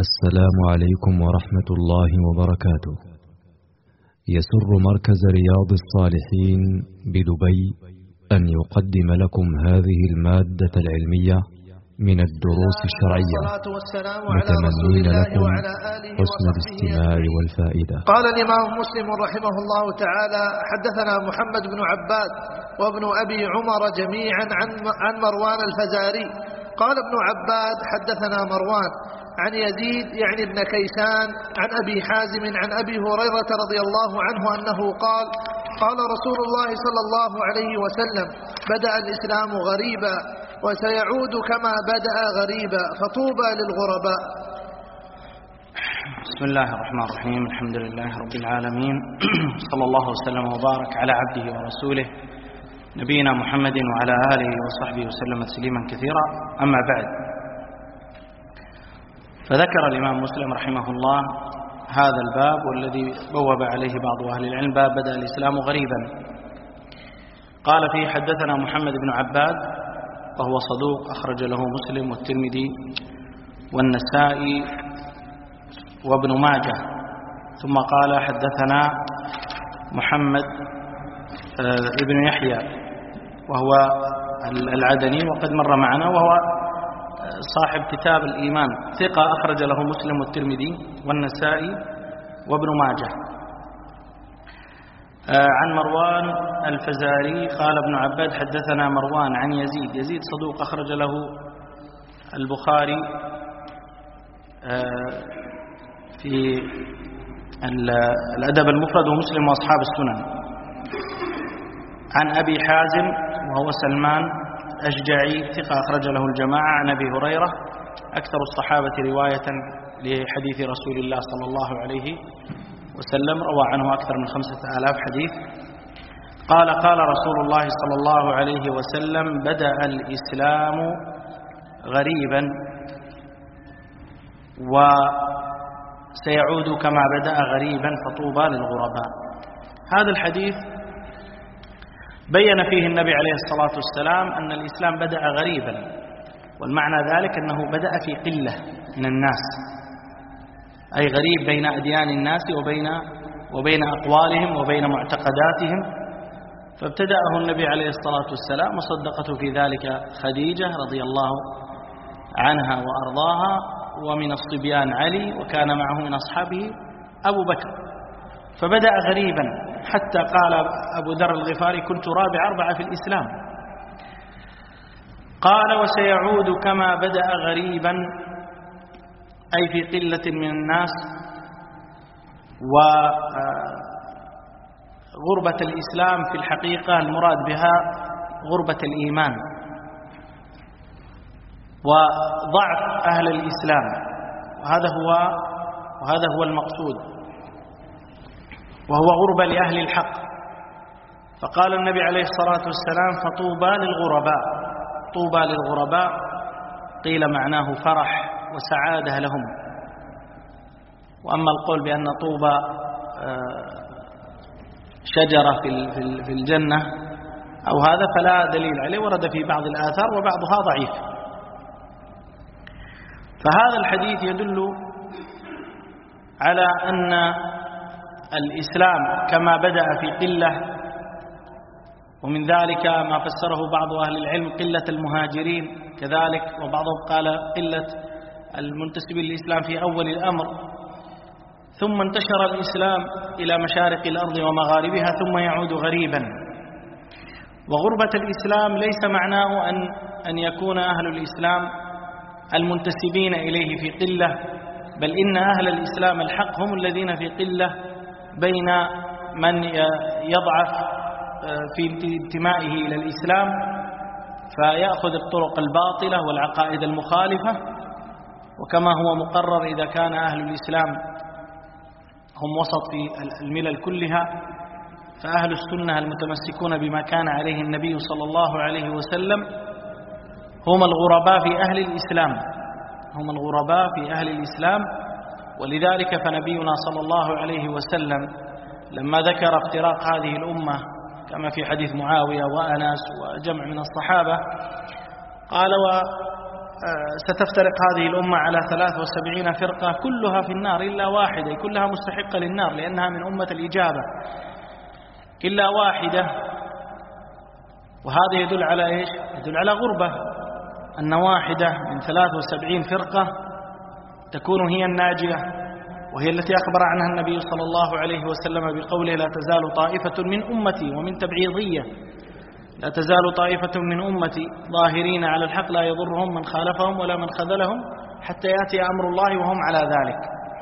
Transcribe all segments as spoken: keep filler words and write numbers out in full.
السلام عليكم ورحمة الله وبركاته. يسر مركز رياض الصالحين بدبي أن يقدم لكم هذه المادة العلمية من الدروس الشرعية، متمنين لكم حسن الاستماع والفائدة. قال الإمام مسلم رحمه الله تعالى: حدثنا محمد بن عباد وابن أبي عمر جميعا عن مروان الفزاري. قال ابن عباد: حدثنا مروان عن يزيد يعني ابن كيسان عن أبي حازم عن أبي هريرة رضي الله عنه أنه قال: قال رسول الله صلى الله عليه وسلم: بدأ الإسلام غريبا وسيعود كما بدأ غريبا فطوبى للغرباء. بسم الله الرحمن الرحيم. الحمد لله رب العالمين، صلى الله وسلم وبارك على عبده ورسوله نبينا محمد وعلى آله وصحبه وسلم تسليما كثيرا. أما بعد، فذكر الإمام مسلم رحمه الله هذا الباب والذي بوب عليه بعض أهل العلم باب بدأ الإسلام غريبا. قال فيه: حدثنا محمد بن عباد وهو صدوق أخرج له مسلم والترمذي والنسائي وابن ماجه. ثم قال: حدثنا محمد ابن يحيى وهو العدني وقد مر معنا، وهو صاحب كتاب الإيمان، ثقة أخرج له مسلم والترمذي والنسائي وابن ماجه. عن مروان الفزاري قال ابن عباد: حدثنا مروان عن يزيد. يزيد صدوق أخرج له البخاري في الأدب المفرد ومسلم وأصحاب السنن. عن أبي حازم وهو سلمان أشجعي ثقة أخرج له الجماعة. عن أبي هريرة أكثر الصحابة رواية لحديث رسول الله صلى الله عليه وسلم، روى عنه أكثر من خمسة آلاف حديث. قال: قال رسول الله صلى الله عليه وسلم: بدأ الإسلام غريبا وسيعود كما بدأ غريبا فطوبى للغرباء. هذا الحديث بين فيه النبي عليه الصلاة والسلام أن الإسلام بدأ غريبا، والمعنى ذلك أنه بدأ في قلة من الناس، أي غريب بين أديان الناس وبين وبين أقوالهم وبين معتقداتهم. فابتدأه النبي عليه الصلاة والسلام، وصدقته في ذلك خديجة رضي الله عنها وأرضاها، ومن الصبيان علي، وكان معه من أصحابه أبو بكر. فبدأ غريبا حتى قال أبو ذر الغفاري: كنت رابع أربعة في الإسلام. قال: وسيعود كما بدأ غريبا، أي في قلة من الناس. وغربة الإسلام في الحقيقة المراد بها غربة الإيمان وضعف أهل الإسلام، وهذا هو وهذا هو المقصود، وهو غربة لأهل الحق. فقال النبي عليه الصلاة والسلام: فطوبى للغرباء. طوبى للغرباء قيل معناه فرح وسعادة لهم. وأما القول بأن طوبى شجرة في الجنة أو هذا فلا دليل عليه، ورد في بعض الآثار وبعضها ضعيف. فهذا الحديث يدل على أن الإسلام كما بدأ في قلة، ومن ذلك ما فسره بعض أهل العلم قلة المهاجرين كذلك، وبعضهم قال قلة المنتسبين للإسلام في أول الأمر، ثم انتشر الإسلام إلى مشارق الأرض ومغاربها ثم يعود غريبا. وغربة الإسلام ليس معناه أن أن يكون أهل الإسلام المنتسبين إليه في قلة، بل إن أهل الإسلام الحق هم الذين في قلة بين من يضعف في انتمائه إلى الإسلام فيأخذ الطرق الباطلة والعقائد المخالفة. وكما هو مقرر إذا كان أهل الإسلام هم وسط في الملل كلها، فأهل السنة المتمسكون بما كان عليه النبي صلى الله عليه وسلم هم الغرباء في أهل الإسلام هم الغرباء في أهل الإسلام. ولذلك فنبينا صلى الله عليه وسلم لما ذكر افتراق هذه الأمة كما في حديث معاوية وأنس وجمع من الصحابة، قال: ستفترق هذه الأمة على ثلاث وسبعين فرقة كلها في النار إلا واحدة، كلها مستحقة للنار لأنها من أمة الإجابة إلا واحدة. وهذا يدل على إيش؟ يدل على غربة، أن واحدة من ثلاث وسبعين فرقة تكون هي الناجية، وهي التي أخبر عنها النبي صلى الله عليه وسلم بقوله: لا تزال طائفة من أمتي، ومن تبعيضية: لا تزال طائفة من أمتي ظاهرين على الحق لا يضرهم من خالفهم ولا من خذلهم حتى يأتي أمر الله وهم على ذلك.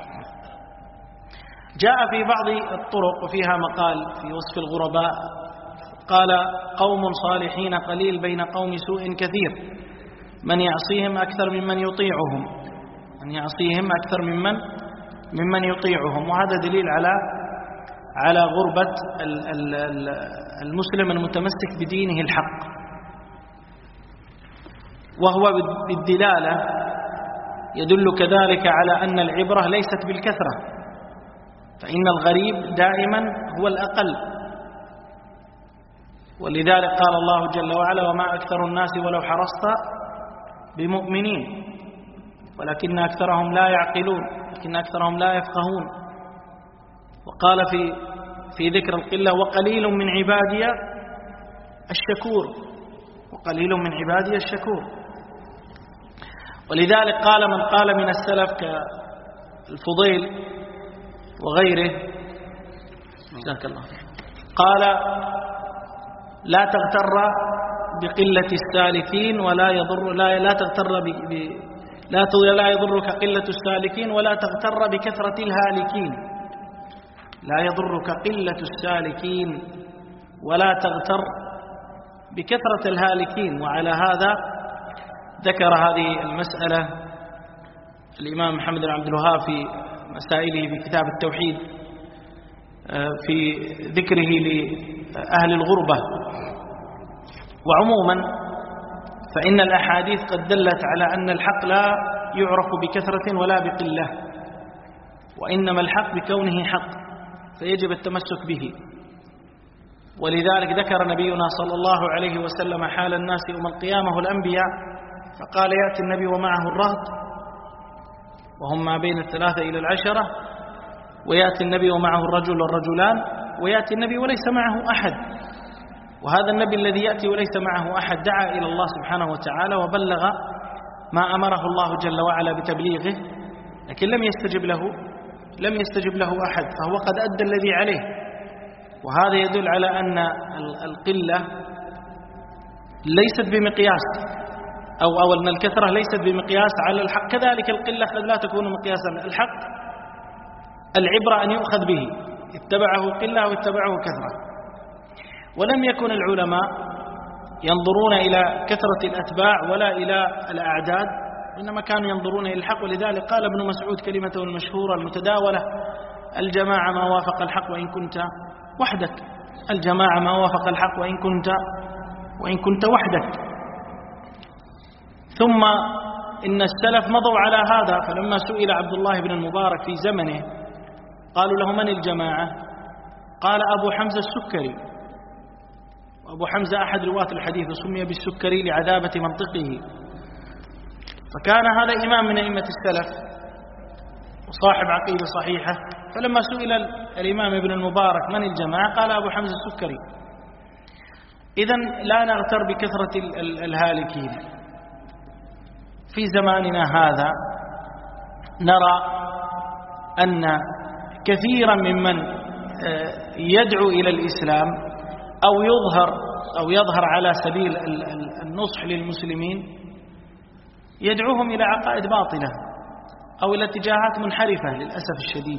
جاء في بعض الطرق وفيها مقال في وصف الغرباء، قال: قوم صالحين قليل بين قوم سوء كثير، من يعصيهم أكثر ممن يطيعهم، من يعصيهم أكثر ممن ممن يطيعهم. وهذا دليل على على غربة المسلم المتمسك بدينه الحق، وهو بالدلالة يدل كذلك على أن العبرة ليست بالكثرة، فإن الغريب دائما هو الأقل. ولذلك قال الله جل وعلا: وما أكثر الناس ولو حرصت بمؤمنين ولكن أكثرهم لا يعقلون، لكن أكثرهم لا يفقهون. وقال في في ذكر القلة: وقليل من عبادي الشكور، وقليل من عبادي الشكور. ولذلك قال من قال من السلف كالفضيل وغيره: جزاك الله، قال: لا تغتر بقلة السالكين ولا يضر لا لا تغتر ب لا لا يضرك قلة السالكين ولا تغتر بكثرة الهالكين. لا يضرك قلة السالكين ولا تغتر بكثرة الهالكين. وعلى هذا ذكر هذه المسألة الإمام محمد بن عبد الوهاب في مسائله في كتاب التوحيد في ذكره لأهل الغربة. وعموما فإن الأحاديث قد دلت على أن الحق لا يعرف بكثرة ولا بقلة، وإنما الحق بكونه حق، فيجب التمسك به. ولذلك ذكر نبينا صلى الله عليه وسلم حال الناس يوم القيامة الأنبياء، فقال: يأتي النبي ومعه الرهط وهم ما بين الثلاثة إلى العشرة، ويأتي النبي ومعه الرجل والرجلان، ويأتي النبي وليس معه أحد. وهذا النبي الذي يأتي وليس معه أحد دعا إلى الله سبحانه وتعالى وبلغ ما أمره الله جل وعلا بتبليغه، لكن لم يستجب له لم يستجب له أحد، فهو قد أدى الذي عليه. وهذا يدل على أن القلة ليست بمقياس أو أو أن الكثرة ليست بمقياس على الحق، كذلك القلة قد لا تكون مقياسا. الحق العبرة أن يؤخذ به، اتبعه قلة واتبعه كثرة. ولم يكن العلماء ينظرون إلى كثرة الأتباع ولا إلى الأعداد، وإنما كانوا ينظرون إلى الحق. ولذلك قال ابن مسعود كلمته المشهورة المتداولة: الجماعة ما وافق الحق وإن كنت وحدك. الجماعة ما وافق الحق وإن كنت وإن كنت وحدك. ثم إن السلف مضوا على هذا، فلما سئل عبد الله بن المبارك في زمنه قالوا له: من الجماعة؟ قال: أبو حمزة السكري. وأبو حمزة أحد رواة الحديث وسمي بالسكري لعذابة منطقه، فكان هذا إمام من أئمة السلف وصاحب عقيدة صحيحة. فلما سئل الإمام ابن المبارك من الجماعة قال: أبو حمزة السكري. إذن لا نغتر بكثرة الهالكين. في زماننا هذا نرى أن كثيرا ممن يدعو إلى الإسلام أو يظهر أو يظهر على سبيل النصح للمسلمين يدعوهم إلى عقائد باطلة أو إلى اتجاهات منحرفة للأسف الشديد.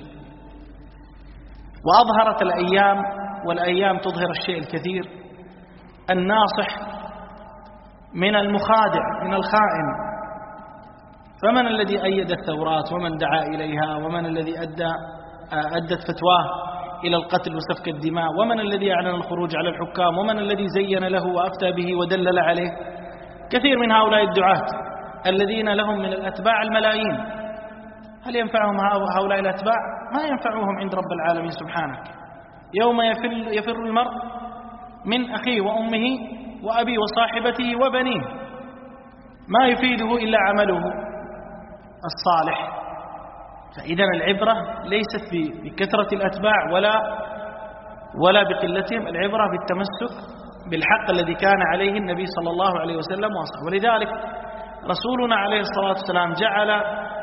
وأظهرت الأيام والأيام تظهر الشيء الكثير، الناصح من المخادع من الخائن. فمن الذي أيد الثورات ومن دعا إليها، ومن الذي أدى أدت فتواه إلى القتل وسفك الدماء، ومن الذي أعلن الخروج على الحكام، ومن الذي زين له وأفتى به ودلل عليه. كثير من هؤلاء الدعاة الذين لهم من الأتباع الملايين، هل ينفعهم هؤلاء الأتباع؟ ما ينفعوهم عند رب العالمين سبحانه. يوم يفر, يفر المرء من أخيه وأمه وأبيه وصاحبته وبنيه. ما يفيده إلا عمله الصالح. فإذا العبرة ليست بكثرة الأتباع ولا ولا بقلتهم، العبرة بالتمسك بالحق الذي كان عليه النبي صلى الله عليه وسلم وأصحابه. ولذلك رسولنا عليه الصلاة والسلام جعل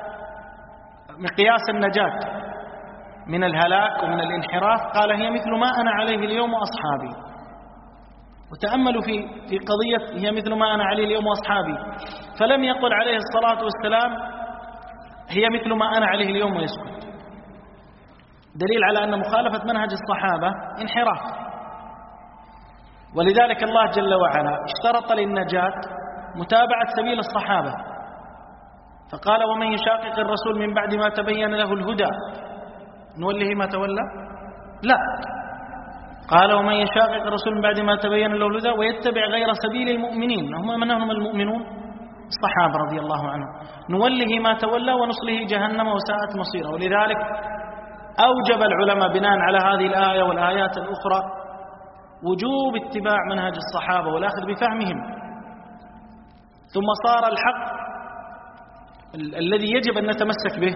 مقياس النجاة من الهلاك ومن الانحراف قال هي مثل ما أنا عليه اليوم وأصحابي. وتأملوا في في قضية هي مثل ما أنا عليه اليوم وأصحابي، فلم يقل عليه الصلاة والسلام هي مثل ما أنا عليه اليوم ويسكت، دليل على أن مخالفة منهج الصحابة انحراف. ولذلك الله جل وعلا اشترط للنجاة متابعة سبيل الصحابة، فقال ومن يشاقق الرسول من بعد ما تبين له الهدى نوله ما تولى، لا، قال ومن يشاقق الرسول من بعد ما تبين له الهدى ويتبع غير سبيل المؤمنين. هم من هم المؤمنون؟ الصحابة رضي الله عنهم. نوله ما تولى ونصله جهنم وساءت مصيره. ولذلك أوجب العلماء بناء على هذه الآية والآيات الأخرى وجوب اتباع منهج الصحابة والأخذ بفهمهم. ثم صار الحق ال الذي يجب أن نتمسك به،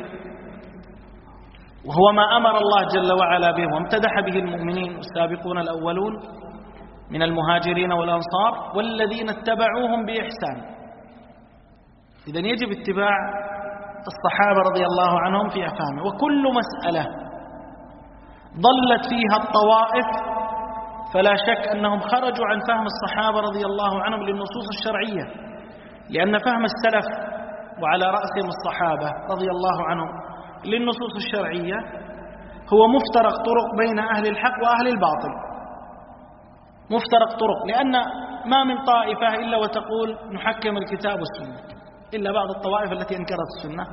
وهو ما أمر الله جل وعلا به وامتدح به المؤمنين والسابقون الأولون من المهاجرين والأنصار والذين اتبعوهم بإحسان. إذن يجب اتباع الصحابة رضي الله عنهم في أفهامه. وكل مسألة ضلت فيها الطوائف فلا شك أنهم خرجوا عن فهم الصحابة رضي الله عنهم للنصوص الشرعية، لأن فهم السلف وعلى رأسهم الصحابة رضي الله عنهم للنصوص الشرعية هو مفترق طرق بين أهل الحق وأهل الباطل. مفترق طرق، لأن ما من طائفة إلا وتقول نحكم الكتاب والسنة، إلا بعض الطوائف التي أنكرت السنة.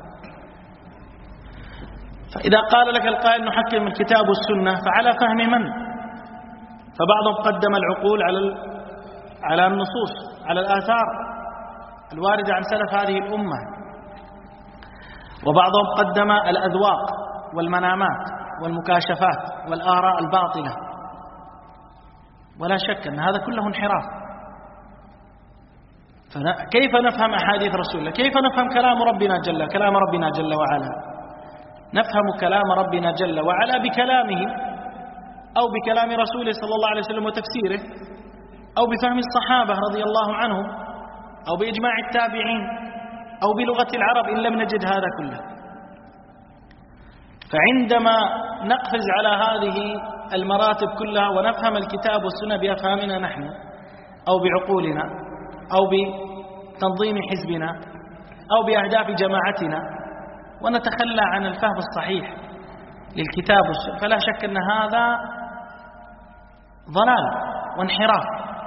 فإذا قال لك القائل نحكم الكتاب والسنة فعلى فهم من؟ فبعضهم قدم العقول على على النصوص، على الآثار الواردة عن سلف هذه الأمة، وبعضهم قدم الأذواق والمنامات والمكاشفات والآراء الباطلة. ولا شك أن هذا كله انحراف. فكيف نفهم أحاديث رسول الله؟ كيف نفهم كلام ربنا جل كلام ربنا جل وعلا؟ نفهم كلام ربنا جل وعلا بكلامه أو بكلام رسوله صلى الله عليه وسلم وتفسيره، أو بفهم الصحابة رضي الله عنهم، أو بإجماع التابعين، أو بلغة العرب إن لم نجد هذا كله. فعندما نقفز على هذه المراتب كلها ونفهم الكتاب والسنة بأفهامنا نحن أو بعقولنا أو بتنظيم حزبنا أو بأهداف جماعتنا ونتخلى عن الفهم الصحيح للكتاب والسنة، فلا شك أن هذا ضلال وانحراف.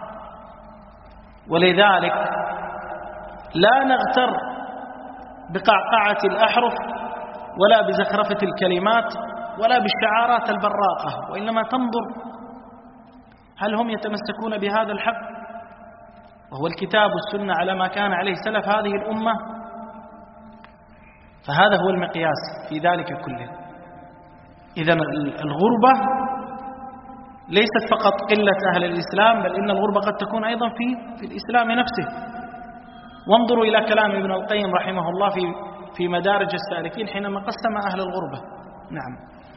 ولذلك لا نغتر بقعقعة الأحرف ولا بزخرفة الكلمات ولا بالشعارات البراقة، وإنما تنظر هل هم يتمسكون بهذا الحق وهو الكتاب والسنة على ما كان عليه سلف هذه الأمة. فهذا هو المقياس في ذلك كله. إذن الغربة ليست فقط قلة أهل الإسلام، بل إن الغربة قد تكون أيضا في في الإسلام نفسه. وانظروا إلى كلام ابن القيم رحمه الله في في مدارج السالكين حينما قسم أهل الغربة. نعم.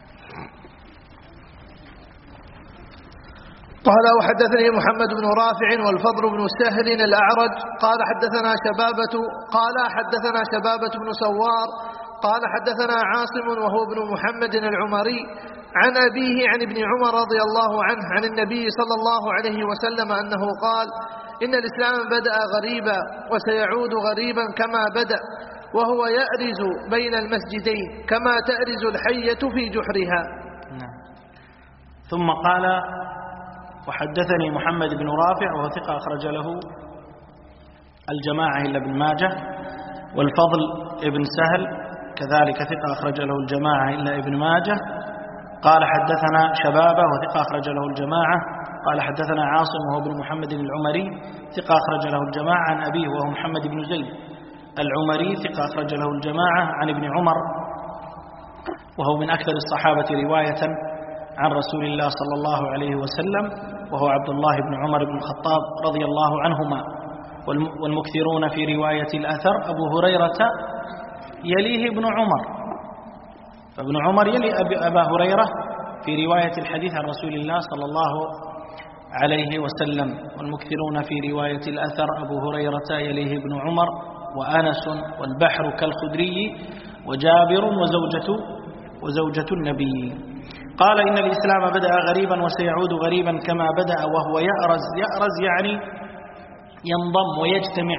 قال وحدثني محمد بن رافع والفضل بن سهل الأعرج قال حدثنا شبابة قال حدثنا شبابة بن سوار قال حدثنا عاصم وهو ابن محمد العمري عن أبيه عن ابن عمر رضي الله عنه عن النبي صلى الله عليه وسلم أنه قال إن الإسلام بدأ غريبا وسيعود غريبا كما بدأ، وهو يأرز بين المسجدين كما تأرز الحية في جحرها. نعم. ثم قال وحدثني محمد بن رافع وهو ثقة أخرج له الجماعة إلا ابن ماجه، والفضل ابن سهل كذلك ثقة أخرج له الجماعة إلا ابن ماجه. قال حدثنا شبابة وثقة أخرج له الجماعة. قال حدثنا عاصم وهو ابن محمد العمري ثقة أخرج له الجماعة عن أبيه وهو محمد بن زيد العمري ثقة أخرج له الجماعة عن ابن عمر وهو من أكثر الصحابة رواية عن رسول الله صلى الله عليه وسلم، وهو عبد الله بن عمر بن الخطاب رضي الله عنهما. والمكثرون في رواية الأثر أبو هريرة يليه ابن عمر، فابن عمر يلي أبا هريرة في رواية الحديث عن رسول الله صلى الله عليه وسلم. والمكثرون في رواية الأثر أبو هريرة يليه ابن عمر وأنس والبحر كالخدري وجابر وزوجة وزوجة النبي. قال إن الإسلام بدأ غريبا وسيعود غريبا كما بدأ وهو يأرز. يأرز يعني ينضم ويجتمع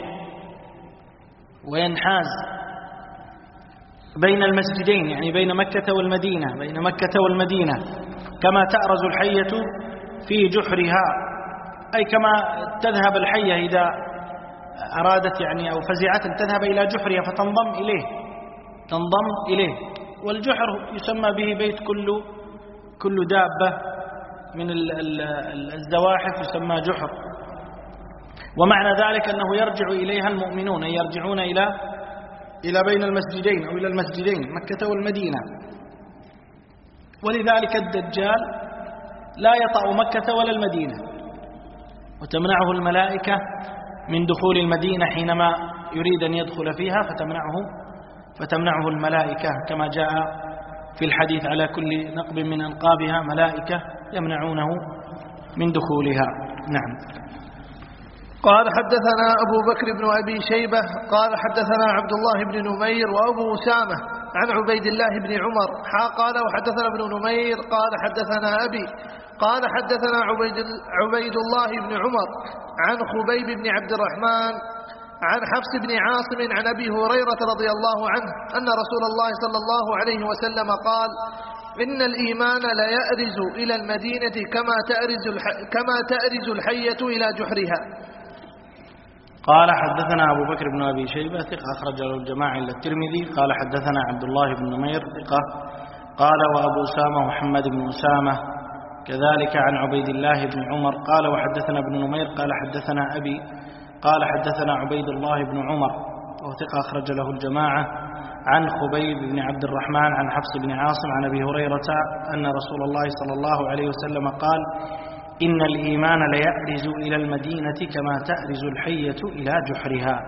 وينحاز بين المسجدين، يعني بين مكة والمدينة، بين مكة والمدينة، كما تأرز الحية في جحرها، أي كما تذهب الحية إذا أرادت يعني أو فزعت تذهب إلى جحرها فتنضم إليه، تنضم إليه. والجحر يسمى به بيت كل كل دابة من الزواحف يسمى جحر، ومعنى ذلك أنه يرجع إليها المؤمنون، أي يرجعون إلى إلى بين المسجدين أو إلى المسجدين مكة والمدينة. ولذلك الدجال لا يطأ مكة ولا المدينة، وتمنعه الملائكة من دخول المدينة حينما يريد أن يدخل فيها، فتمنعه فتمنعه الملائكة كما جاء في الحديث على كل نقب من أنقابها ملائكة يمنعونه من دخولها. نعم. قال حدثنا أبو بكر بن أبي شيبة قال حدثنا عبد الله بن نمير وأبو أسامة عن عبيد الله بن عمر قال وحدثنا ابن نمير قال حدثنا أبي قال حدثنا عبيد, عبيد الله بن عمر عن خبيب بن عبد الرحمن عن حفص بن عاصم عن أبي هريرة رضي الله عنه أن رسول الله صلى الله عليه وسلم قال إن الإيمان لا يأرز إلى المدينة كما تأرز, كما تأرز الحية إلى جحرها. قال حدثنا أبو بكر بن أبي شيبة ثقة أخرج له الجماعة إلا الترمذي. قال حدثنا عبد الله بن نمير ثقة. قال وأبو أسامة محمد بن أسامة كذلك عن عبيد الله بن عمر. قال وحدثنا ابن نمير قال حدثنا أبي قال حدثنا عبيد الله بن عمر وهو ثقة أخرج له الجماعة عن خبيب بن عبد الرحمن عن حفص بن عاصم عن أبي هريرة أن رسول الله صلى الله عليه وسلم قال إن الإيمان ليأرز إلى المدينة كما تأرز الحية إلى جحرها،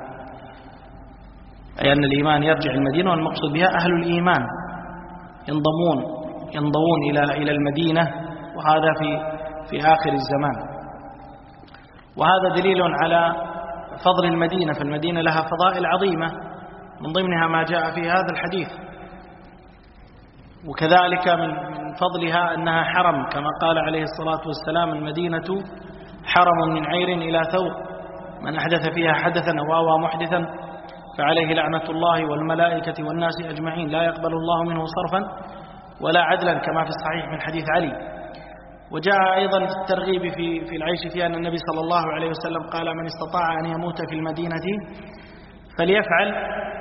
أي أن الإيمان يرجع المدينة، والمقصود بها أهل الإيمان ينضمون ينضمون إلى إلى المدينة، وهذا في في آخر الزمان. وهذا دليل على فضل المدينة، فالمدينة لها فضائل عظيمة من ضمنها ما جاء في هذا الحديث. وكذلك من فضلها أنها حرم كما قال عليه الصلاة والسلام المدينة حرم من عير إلى ثور، من أحدث فيها حدثا أو آوى محدثا فعليه لعنة الله والملائكة والناس أجمعين لا يقبل الله منه صرفا ولا عدلا كما في الصحيح من حديث علي. وجاء أيضا الترغيب في في العيش فيها أن النبي صلى الله عليه وسلم قال من استطاع أن يموت في المدينة فليفعل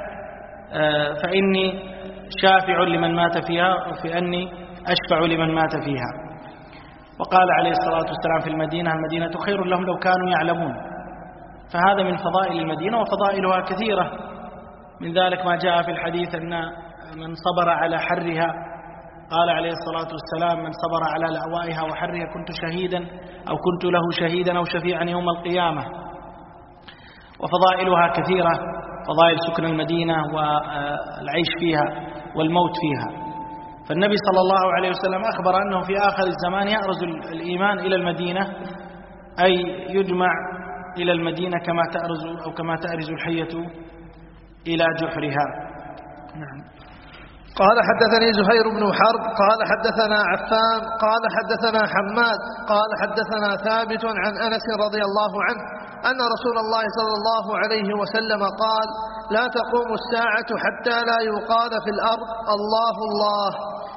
فإني شافع لمن مات فيها وفي أني أشفع لمن مات فيها. وقال عليه الصلاة والسلام في المدينة المدينة خير لهم لو كانوا يعلمون. فهذا من فضائل المدينة، وفضائلها كثيرة، من ذلك ما جاء في الحديث أن من صبر على حرها قال عليه الصلاة والسلام من صبر على لأوائها وحرها كنت شهيدا أو كنت له شهيدا أو شفيعا يوم القيامة. وفضائلها كثيرة، فضائل سكن المدينة والعيش فيها والموت فيها. فالنبي صلى الله عليه وسلم أخبر أنه في آخر الزمان يأرز الإيمان إلى المدينة، أي يجمع إلى المدينة كما تأرز أو كما تأرز الحية إلى جحرها. نعم. قال حدثني زهير بن حرب قال حدثنا عفان قال حدثنا حماد قال حدثنا ثابت عن أنس رضي الله عنه أن رسول الله صلى الله عليه وسلم قال لا تقوم الساعة حتى لا يقال في الأرض الله الله.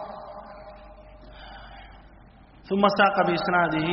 ثم ساق بإسناده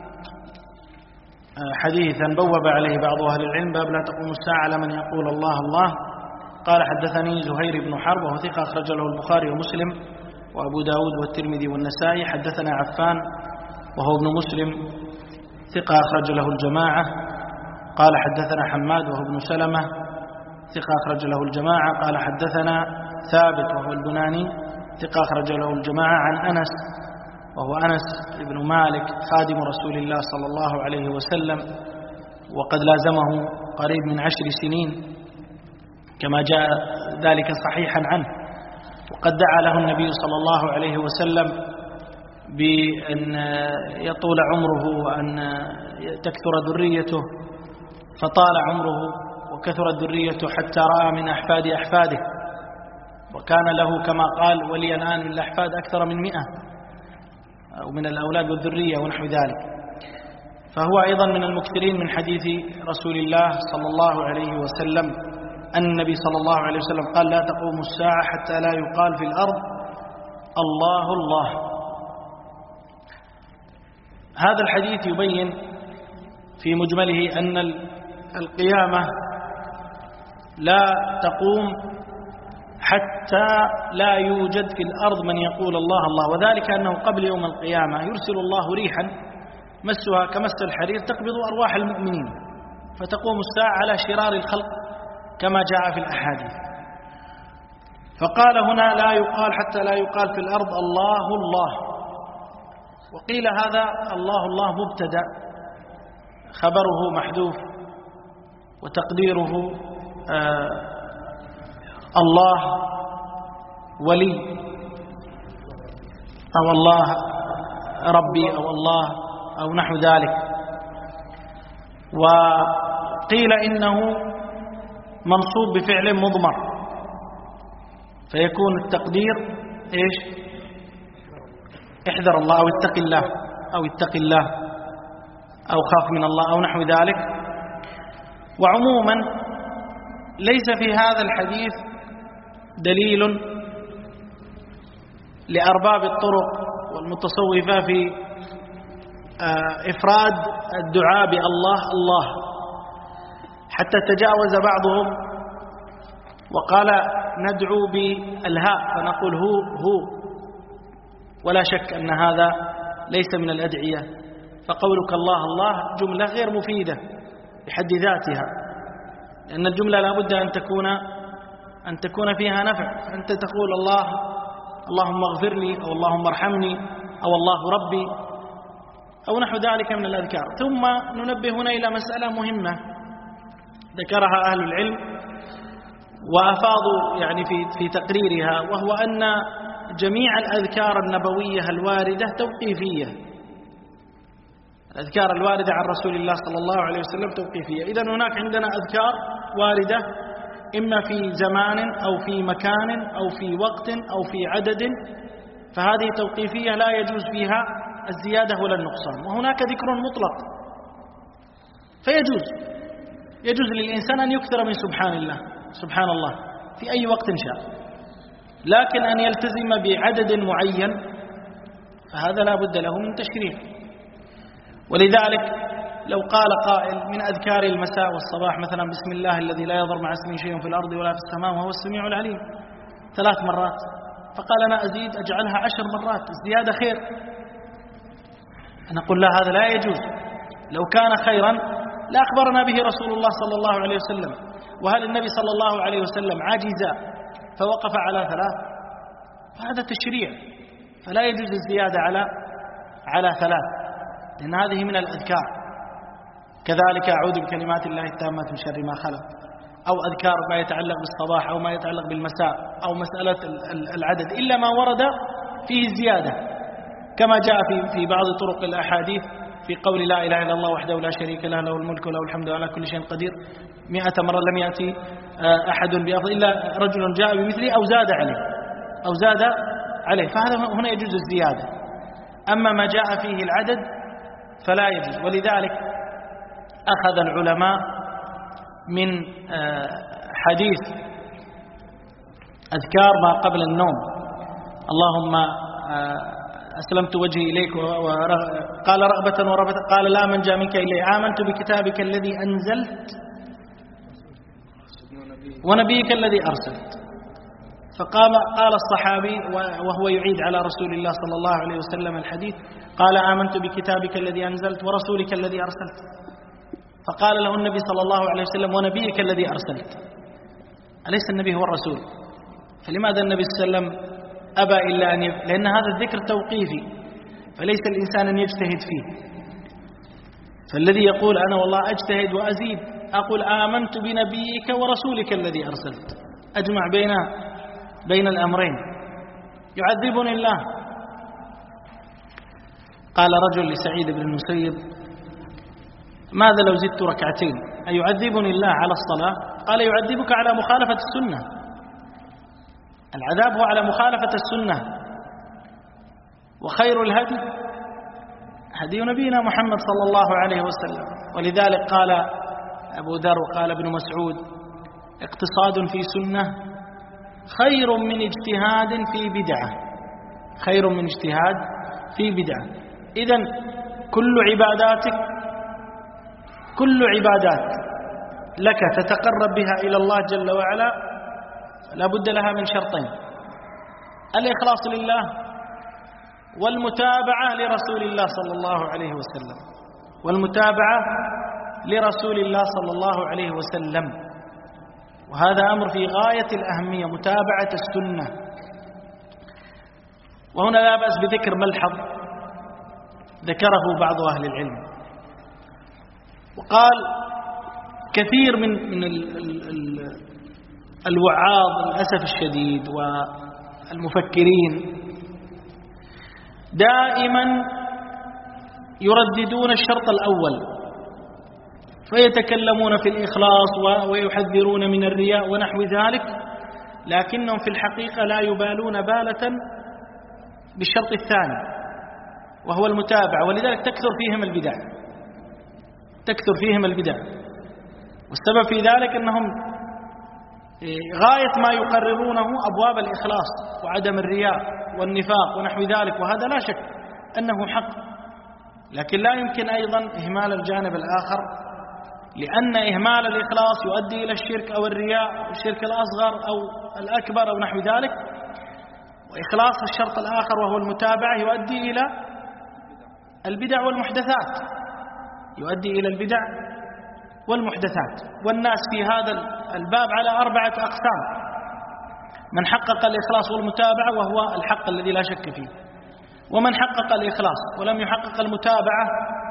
حديثا بوب عليه بعض أهل العلم باب لا تقوم الساعة لمن يقول الله الله. قال حدثني زهير بن حرب وهو ثقة أخرج له البخاري ومسلم وأبو داود والترمذي والنسائي. حدثنا عفان وهو ابن مسلم ثقة أخرج له الجماعة. قال حدثنا حماد وهو ابن سلمة ثقة أخرج له الجماعة. قال حدثنا ثابت وهو البناني ثقة أخرج له الجماعة عن أنس وهو أنس بن مالك خادم رسول الله صلى الله عليه وسلم، وقد لازمه قريب من عشر سنين كما جاء ذلك صحيحا عنه، وقد دعا له النبي صلى الله عليه وسلم بأن يطول عمره وأن تكثر ذريته، فطال عمره وكثرت ذريته حتى رأى من أحفاد أحفاده، وكان له كما قال ولي الآن من الأحفاد أكثر من مئة أو من الأولاد والذرية ونحو ذلك. فهو أيضا من المكثرين من حديث رسول الله صلى الله عليه وسلم أن النبي صلى الله عليه وسلم قال لا تقوم الساعة حتى لا يقال في الأرض الله الله. هذا الحديث يبين في مجمله أن القيامة لا تقوم حتى لا يوجد في الأرض من يقول الله الله، وذلك أنه قبل يوم القيامة يرسل الله ريحا مسها كمس الحرير تقبض أرواح المؤمنين، فتقوم الساعة على شرار الخلق كما جاء في الأحاديث. فقال هنا لا يقال حتى لا يقال في الأرض الله الله، وقيل هذا الله الله مبتدأ خبره محذوف وتقديره آه الله ولي أو الله ربي أو الله أو نحو ذلك. وقيل إنه منصوب بفعل مضمر، فيكون التقدير إيش؟ احذر الله أو اتق الله أو اتق الله أو خاف من الله أو نحو ذلك. وعموما ليس في هذا الحديث دليل لأرباب الطرق والمتصوفة في إفراد الدعاء بالله الله، حتى تجاوز بعضهم وقال ندعو بالهاء فنقول هو هو، ولا شك أن هذا ليس من الأدعية، فقولك الله الله جملة غير مفيدة بحد ذاتها، لأن الجملة لا بد أن تكون أن تكون فيها نفع. أنت تقول الله اللهم اغفر لي أو اللهم ارحمني أو الله ربي أو نحو ذلك من الأذكار. ثم ننبه هنا إلى مسألة مهمة ذكرها أهل العلم وأفاضوا يعني في في تقريرها، وهو أن جميع الأذكار النبوية الواردة توقيفية. الأذكار الواردة عن رسول الله صلى الله عليه وسلم توقيفية. إذن هناك عندنا أذكار واردة إما في زمان أو في مكان أو في وقت أو في عدد، فهذه توقيفية لا يجوز فيها الزيادة ولا النقصان. وهناك ذكر مطلق فيجوز يجوز للإنسان أن يكثر من سبحان الله سبحان الله في أي وقت شاء، لكن أن يلتزم بعدد معين فهذا لا بد له من تشريع. ولذلك لو قال قائل من أذكار المساء والصباح مثلا بسم الله الذي لا يضر مع اسمه شيء في الأرض ولا في السماء وهو السميع العليم ثلاث مرات، فقال أنا أزيد أجعلها عشر مرات، الزيادة خير. أنا أقول لا، هذا لا يجوز. لو كان خيرا لا أخبرنا به رسول الله صلى الله عليه وسلم. وهل النبي صلى الله عليه وسلم عجز فوقف على ثلاث؟ فهذا تشريع، فلا يجوز الزيادة على على ثلاث، لأن هذه من الأذكار. كذلك أعوذ بكلمات الله التامة من شر ما خلق، أو أذكار ما يتعلق بالصباح أو ما يتعلق بالمساء أو مسألة العدد، إلا ما ورد فيه الزيادة كما جاء في في بعض طرق الأحاديث في قول لا إله إلا الله وحده لا شريك له له الملك وله الحمد على كل شيء قدير مئة مرة لم يأتي أحد بأفضل إلا رجل جاء بمثله أو زاد عليه أو زاد عليه، فهذا هنا يجوز الزيادة. أما ما جاء فيه العدد فلا يجوز. ولذلك أخذ العلماء من حديث أذكار ما قبل النوم، اللهم أسلمت وجهي إليك قال رغبة ورهبة قال لا من جاء منك إلي، آمنت بكتابك الذي أنزلت ونبيك الذي أرسلت. فقام قال الصحابي وهو يعيد على رسول الله صلى الله عليه وسلم الحديث، قال آمنت بكتابك الذي أنزلت ورسولك الذي أرسلت. فقال له النبي صلى الله عليه وسلم ونبيك الذي أرسلت، أليس النبي هو الرسول؟ فلماذا النبي صلى الله عليه وسلم أبى إلا أن يف... لأن هذا الذكر توقيفي، فليس الإنسان أن يجتهد فيه. فالذي يقول أنا والله أجتهد وأزيد أقول آمنت بنبيك ورسولك الذي أرسلت، أجمع بين بين الأمرين. يعذبني الله. قال رجل لسعيد بن المسيب: ماذا لو زدت ركعتين؟ أيعذبني الله على الصلاة؟ قال: يعذبك على مخالفة السنة. العذاب هو على مخالفة السنة، وخير الهدي هدي نبينا محمد صلى الله عليه وسلم. ولذلك قال أبو ذر وقال ابن مسعود: اقتصاد في سنة خير من اجتهاد في بدعة، خير من اجتهاد في بدعة. إذن كل عباداتك كل عبادات لك تتقرب بها إلى الله جل وعلا لا بد لها من شرطين: الإخلاص لله، والمتابعة لرسول الله صلى الله عليه وسلم، والمتابعة لرسول الله صلى الله عليه وسلم. وهذا أمر في غاية الأهمية، متابعة السنة. وهنا لا بأس بذكر ملحظ ذكره بعض أهل العلم، وقال كثير من من ال ال ال الوعاظ للأسف الشديد والمفكرين دائما يرددون الشرط الأول، فيتكلمون في الإخلاص ويحذرون من الرياء ونحو ذلك، لكنهم في الحقيقة لا يبالون بالة بالشرط الثاني وهو المتابعة. ولذلك تكثر فيهم البدع، تكثر فيهم البدع. والسبب في ذلك أنهم غاية ما يقررونه أبواب الإخلاص وعدم الرياء والنفاق ونحو ذلك، وهذا لا شك أنه حق، لكن لا يمكن أيضا إهمال الجانب الآخر، لأن إهمال الإخلاص يؤدي إلى الشرك أو الرياء أو الشرك الأصغر أو الأكبر أو نحو ذلك، وإخلاص الشرط الآخر وهو المتابعة يؤدي إلى البدع والمحدثات، يؤدي إلى البدع والمحدثات. والناس في هذا الباب على أربعة أقسام: من حقق الإخلاص والمتابعة وهو الحق الذي لا شك فيه، ومن حقق الإخلاص ولم يحقق المتابعة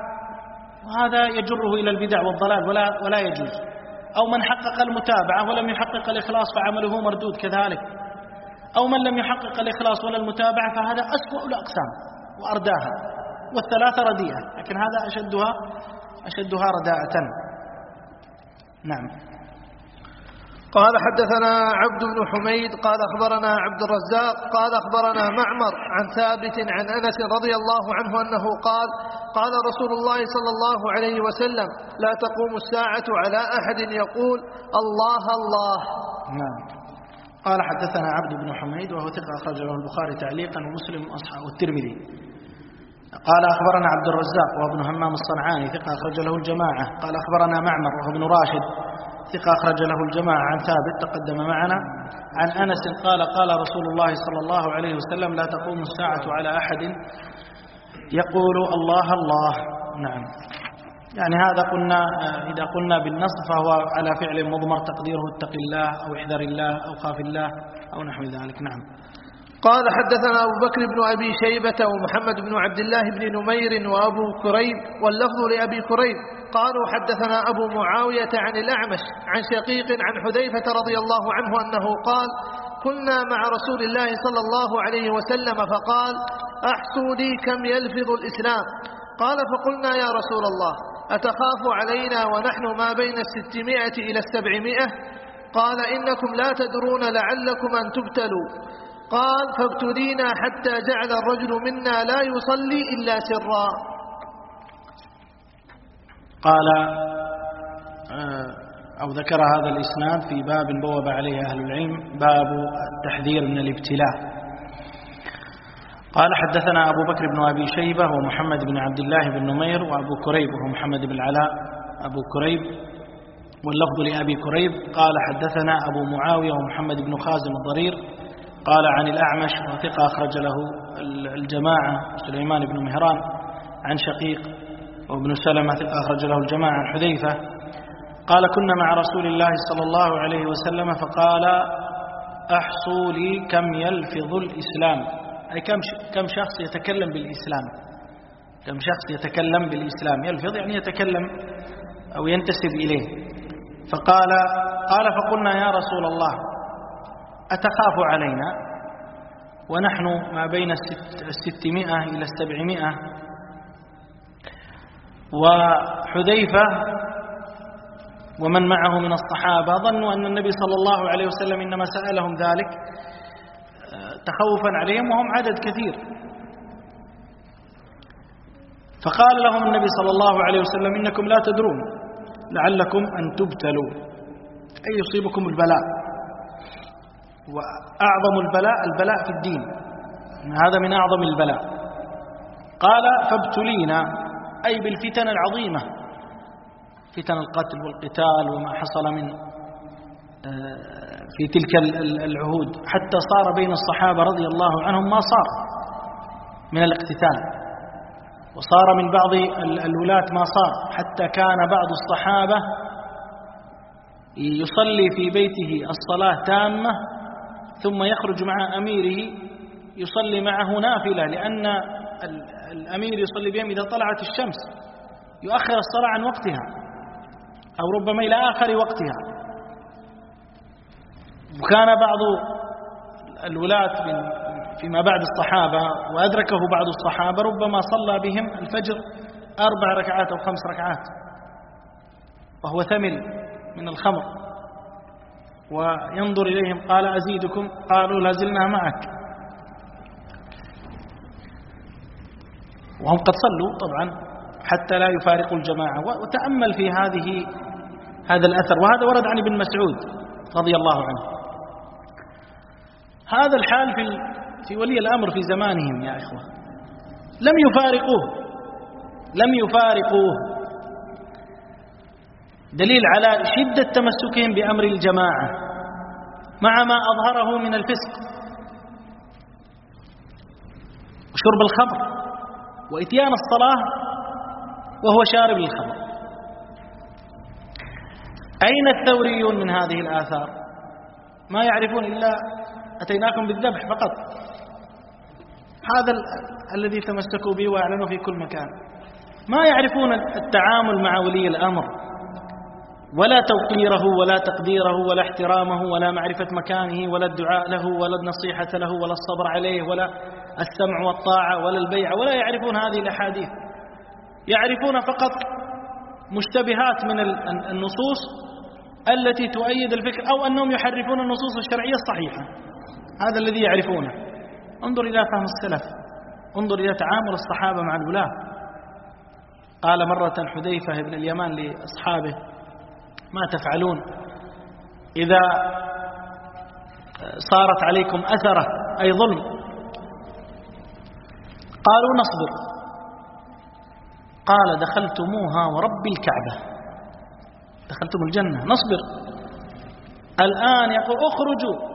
وهذا يجره إلى البدع والضلال ولا ولا يجوز، أو من حقق المتابعة ولم يحقق الإخلاص فعمله مردود كذلك، أو من لم يحقق الإخلاص ولا المتابعة فهذا أسوأ الأقسام وأرداها، والثلاثة رديئة، لكن هذا أشدها أشدها رداءة. نعم. قال حدثنا عبد بن حميد قال أخبرنا عبد الرزاق قال أخبرنا معمر عن ثابت عن أنس رضي الله عنه أنه قال: قال رسول الله صلى الله عليه وسلم: لا تقوم الساعة على أحد يقول الله الله. نعم. قال حدثنا عبد بن حميد وهو ثقة أخرج له البخاري تعليقا ومسلم أصحاب الترمذي. قال أخبرنا عبد الرزاق وابن همام الصنعاني ثقة أخرج له الجماعة. قال أخبرنا معمر وهو ابن راشد ثقة أخرج له الجماعة عن ثابت تقدم معنا عن أنس قال: قال رسول الله صلى الله عليه وسلم: لا تقوم الساعة على أحد يقول الله الله. نعم. يعني هذا قلنا إذا قلنا بالنص فهو على فعل مضمر تقديره اتق الله أو احذر الله أو خاف الله أو نحو ذلك. نعم. قال حدثنا أبو بكر بن أبي شيبة ومحمد بن عبد الله بن نمير وأبو كريب واللفظ لأبي كريب قالوا حدثنا أبو معاوية عن الأعمش عن شقيق عن حذيفة رضي الله عنه أنه قال: كنا مع رسول الله صلى الله عليه وسلم فقال: أحصوا لي كم يلفظ الإسلام. قال: فقلنا: يا رسول الله أتخاف علينا ونحن ما بين الستمائة إلى السبعمائة؟ قال: إنكم لا تدرون لعلكم أن تبتلوا. قال: فابتلينا حتى جعل الرجل منا لا يصلي إلا سرا. قال أو ذكر هذا الإسناد في باب بوب عليه أهل العلم، باب التحذير من الابتلاء. قال حدثنا أبو بكر بن أبي شيبة ومحمد بن عبد الله بن نمير وأبو كريب وهو محمد بن العلاء أبو كريب واللفظ لأبي كريب. قال حدثنا أبو معاوية ومحمد بن خازم الضرير قال عن الأعمش وثقة أخرج له الجماعة سليمان بن مهران عن شقيق وابن سلمة ثقة أخرج له الجماعة عن حذيفة قال: كنا مع رسول الله صلى الله عليه وسلم فقال: أحصوا لي كم يلفظ الإسلام، أي كم كم شخص يتكلم بالإسلام، كم شخص يتكلم بالإسلام. يلفظ يعني يتكلم أو ينتسب إليه. فقال قال فقلنا يا رسول الله أتخاف علينا ونحن ما بين الستمائة إلى السبعمائة، وحذيفة ومن معه من الصحابة ظنوا أن النبي صلى الله عليه وسلم إنما سألهم ذلك تخوفا عليهم وهم عدد كثير. فقال لهم النبي صلى الله عليه وسلم إنكم لا تدرون لعلكم أن تبتلوا، أي يصيبكم البلاء، وأعظم البلاء البلاء في الدين، هذا من أعظم البلاء. قال فابتلينا أي بالفتن العظيمة، فتن القتل والقتال وما حصل من في تلك العهود، حتى صار بين الصحابة رضي الله عنهم ما صار من الاقتتال، وصار من بعض الولاة ما صار، حتى كان بعض الصحابة يصلي في بيته الصلاة تامة ثم يخرج مع أميره يصلي معه نافلة، لأن الأمير يصلي بهم إذا طلعت الشمس، يؤخر الصلاة عن وقتها أو ربما إلى آخر وقتها. وكان بعض الولاة من فيما بعد الصحابة وأدركه بعض الصحابة ربما صلى بهم الفجر أربع ركعات أو خمس ركعات وهو ثمل من الخمر، وينظر إليهم قال أزيدكم؟ قالوا لازلنا معك، وهم قد صلوا طبعا حتى لا يفارقوا الجماعة. وتأمل في هذه هذا الأثر، وهذا ورد عن ابن مسعود رضي الله عنه. هذا الحال في في ولي الأمر في زمانهم يا إخوة، لم يفارقوه لم يفارقوه دليل على شدة تمسكهم بأمر الجماعة مع ما أظهره من الفسق وشرب الخمر وإتيان الصلاة وهو شارب الخمر. أين الثوريون من هذه الآثار؟ ما يعرفون إلا أتيناكم بالذبح فقط، هذا الذي تمسكوا به وأعلنوا في كل مكان. ما يعرفون التعامل مع ولي الأمر، ولا توقيره ولا تقديره ولا احترامه ولا معرفة مكانه ولا الدعاء له ولا النصيحة له ولا الصبر عليه ولا السمع والطاعة ولا البيع، ولا يعرفون هذه الأحاديث. يعرفون فقط مشتبهات من النصوص التي تؤيد الفكر، أو أنهم يحرفون النصوص الشرعية الصحيحة، هذا الذي يعرفونه. انظر إلى فهم السلف، انظر إلى تعامل الصحابة مع الولاة. قال مرة حذيفة بن اليمان لأصحابه ما تفعلون إذا صارت عليكم أثرة أي ظلم؟ قالوا نصبر. قال دخلتموها ورب الكعبة، دخلتم الجنة، نصبر. الآن يقول اخرجوا،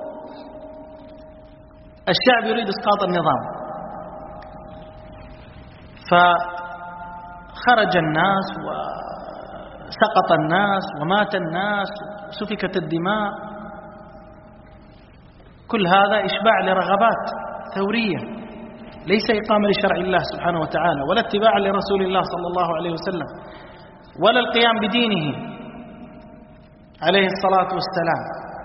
الشعب يريد اسقاط النظام، فخرج الناس وسقط الناس ومات الناس وسفكت الدماء. كل هذا إشباع لرغبات ثورية، ليس إقامة لشرع الله سبحانه وتعالى، ولا اتباع لرسول الله صلى الله عليه وسلم، ولا القيام بدينه عليه الصلاة والسلام،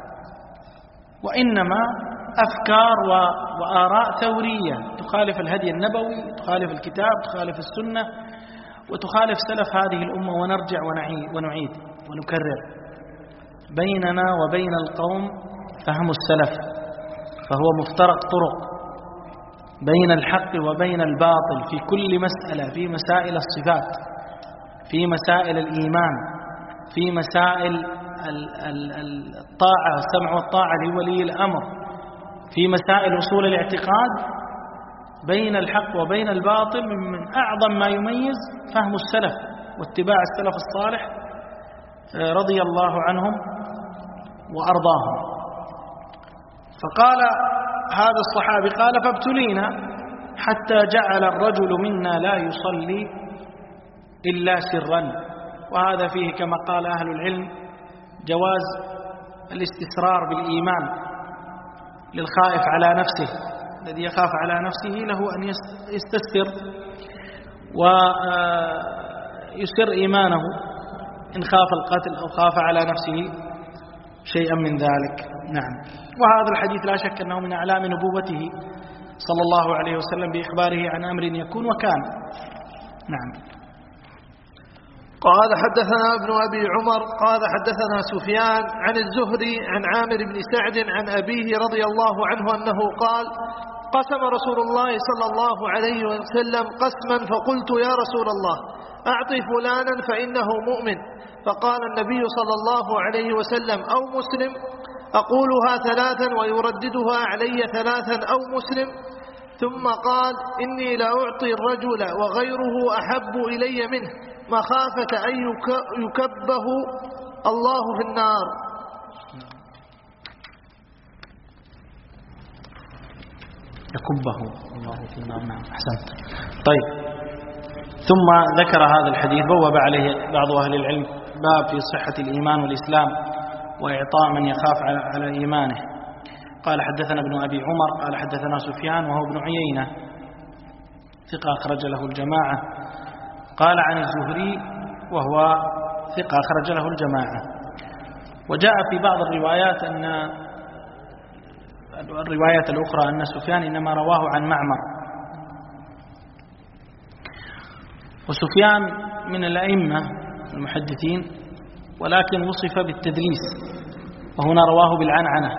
وإنما أفكار وآراء ثورية تخالف الهدي النبوي، تخالف الكتاب، تخالف السنة، وتخالف سلف هذه الأمة. ونرجع ونعيد ونكرر: بيننا وبين القوم فهم السلف، فهو مفترق طرق بين الحق وبين الباطل في كل مسألة، في مسائل الصفات، في مسائل الإيمان، في مسائل الطاعة، السمع والطاعة لولي الأمر، في مسائل أصول الاعتقاد. بين الحق وبين الباطل من أعظم ما يميز فهم السلف واتباع السلف الصالح رضي الله عنهم وأرضاهم. فقال هذا الصحابي قال فابتلينا حتى جعل الرجل منا لا يصلي إلا سرا. وهذا فيه كما قال أهل العلم جواز الاستسرار بالإيمان للخائف على نفسه، الذي يخاف على نفسه له أن يستسر ويسر إيمانه إن خاف القتل أو خاف على نفسه شيئا من ذلك. نعم. وهذا الحديث لا شك أنه من أعلام نبوته صلى الله عليه وسلم بإخباره عن أمر يكون وكان. نعم. قال حدثنا ابن أبي عمر قال حدثنا سفيان عن الزهري عن عامر بن سعد عن أبيه رضي الله عنه أنه قال قسم رسول الله صلى الله عليه وسلم قسما فقلت يا رسول الله أعطي فلانا فإنه مؤمن، فقال النبي صلى الله عليه وسلم أو مسلم، أقولها ثلاثا ويرددها علي ثلاثا أو مسلم، ثم قال إني لأعطي الرجل وغيره أحب إلي منه مخافة أن يكبه الله في النار. يكبه الله في النار. نعم. أحسنت. طيب. ثم ذكر هذا الحديث بوب عليه بعض أهل العلم باب في صحة الإيمان والإسلام وإعطاء من يخاف على إيمانه. قال حدثنا ابن أبي عمر قال حدثنا سفيان وهو ابن عيينة ثقة أخرج له الجماعة. قال عن الزهري وهو ثقة أخرج له الجماعة. وجاء في بعض الروايات أن الروايات الأخرى أن سفيان إنما رواه عن معمر، وسفيان من الأئمة المحدثين ولكن وصف بالتدليس، وهنا رواه بالعنعنة،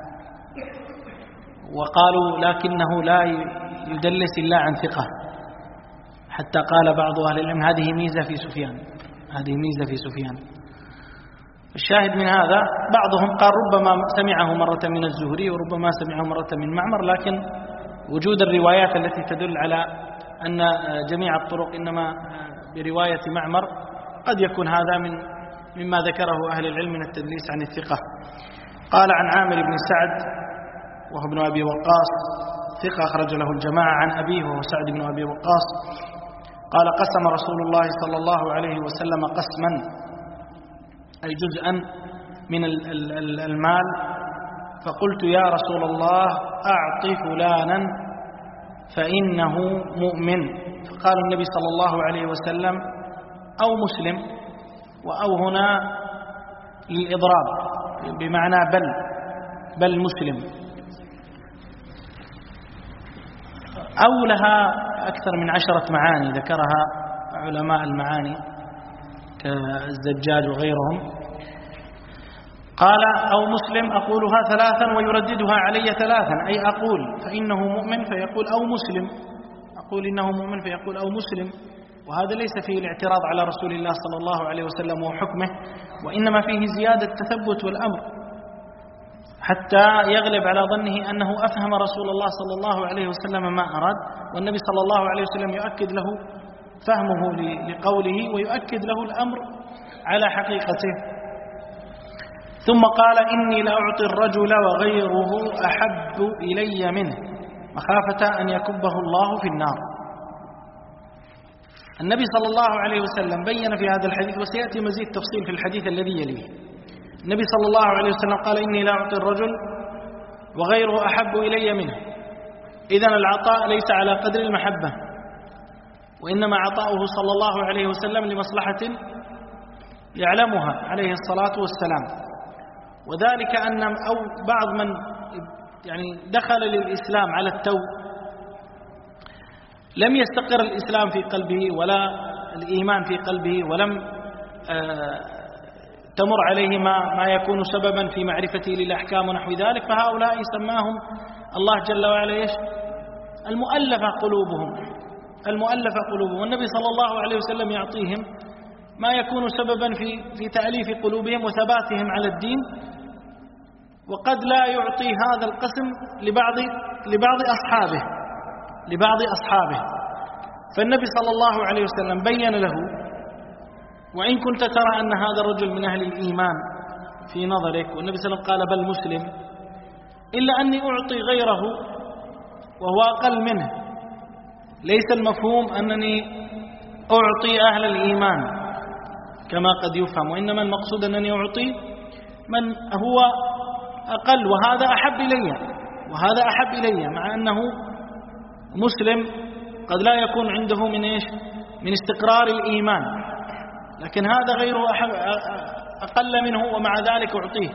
وقالوا لكنه لا يدلس إلا عن ثقة، حتى قال بعض أهل العلم هذه ميزة في سفيان، هذه ميزة في سفيان. الشاهد من هذا بعضهم قال ربما سمعه مرة من الزهري وربما سمعه مرة من معمر، لكن وجود الروايات التي تدل على أن جميع الطرق إنما برواية معمر قد يكون هذا من مما ذكره أهل العلم من التدليس عن الثقة. قال عن عامر بن سعد وهو ابن أبي وقاص ثقة أخرج له الجماعة عن أبيه وهو سعد بن أبي وقاص قال قسم رسول الله صلى الله عليه وسلم قسما أي جزءا من المال، فقلت يا رسول الله أعطي فلانا فإنه مؤمن، فقال النبي صلى الله عليه وسلم أو مسلم، وأو هنا للإضراب بمعنى بل بل مسلم، أو لها أكثر من عشرة معاني ذكرها علماء المعاني كالزجاج وغيرهم. قال أو مسلم أقولها ثلاثا ويرددها علي ثلاثا، أي أقول فإنه مؤمن فيقول أو مسلم، أقول إنه مؤمن فيقول أو مسلم، وهذا ليس فيه الاعتراض على رسول الله صلى الله عليه وسلم وحكمه، وإنما فيه زيادة التثبت والأمر حتى يغلب على ظنه أنه أفهم رسول الله صلى الله عليه وسلم ما أراد، والنبي صلى الله عليه وسلم يؤكد له فهمه لقوله ويؤكد له الأمر على حقيقته. ثم قال إني لأعطي الرجل وغيره أحب إلي منه مخافة أن يكبه الله في النار. النبي صلى الله عليه وسلم بين في هذا الحديث، وسيأتي مزيد تفصيل في الحديث الذي يليه، النبي صلى الله عليه وسلم قال إني لأعطي الرجل وغيره أحب إلي منه، إذن العطاء ليس على قدر المحبة، وإنما عطاؤه صلى الله عليه وسلم لمصلحة يعلمها عليه الصلاة والسلام، وذلك أن أو بعض من يعني دخل للإسلام على التو لم يستقر الإسلام في قلبه ولا الإيمان في قلبه، ولم تمر عليه ما, ما يكون سببا في معرفته للأحكام ونحو ذلك، فهؤلاء سماهم الله جل وعلا إيش؟ المؤلفة قلوبهم، المؤلفة قلوبهم، والنبي صلى الله عليه وسلم يعطيهم ما يكون سببا في في تأليف قلوبهم وثباتهم على الدين، وقد لا يعطي هذا القسم لبعض لبعض أصحابه لبعض أصحابه فالنبي صلى الله عليه وسلم بين له، وإن كنت ترى أن هذا الرجل من أهل الإيمان في نظرك، والنبي صلى الله عليه وسلم قال بل مسلم، إلا أني أعطي غيره وهو أقل منه، ليس المفهوم أنني أعطي أهل الإيمان كما قد يفهم، وإنما المقصود أنني أعطي من هو أقل، وهذا أحب إلي وهذا أحب إلي، مع أنه مسلم قد لا يكون عنده من إيش؟ من استقرار الإيمان، لكن هذا غيره أقل منه ومع ذلك أعطيه